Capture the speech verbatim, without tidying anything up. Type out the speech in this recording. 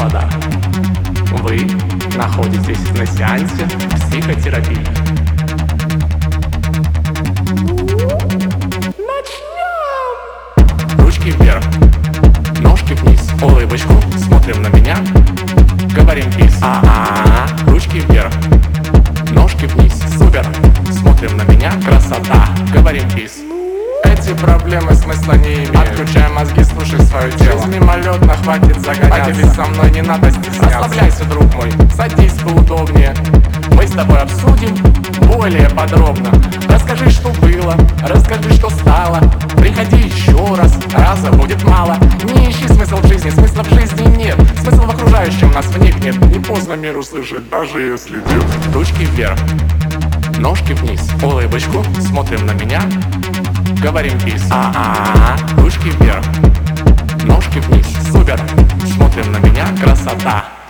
господа, вы находитесь на сеансе психотерапии. Начнем! Ручки вверх, ножки вниз, улыбочку, смотрим на меня, говорим пис. А-а-а, ручки вверх, ножки вниз, супер, смотрим на меня, красота, говорим пис. Эти проблемы смысла не имеют. Отключай мозги, слушай свое тело. Жизнь мимолетно, хватит загоняться. А тебе со мной не надо стесняться. Расслабляйся, друг мой, садись поудобнее. Мы с тобой обсудим более подробно. Расскажи, что было, расскажи, что стало. Приходи еще раз, раза будет мало. Не ищи смысл в жизни, смысла в жизни нет. Смысл в окружающем нас вникнет. Не поздно мир услышать, даже если дел. Ручки вверх, ножки вниз, улыбочку, смотрим на меня, говорим пис. А-а-а, ручки вверх, ножки вниз, супер, смотрим на меня, красота.